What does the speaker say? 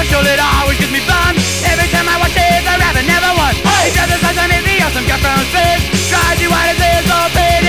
controversial, it always gives me fun. Every time I watch it, the rabbit never won. He drives us like some awesome cat from space. Tries to what it is, so big.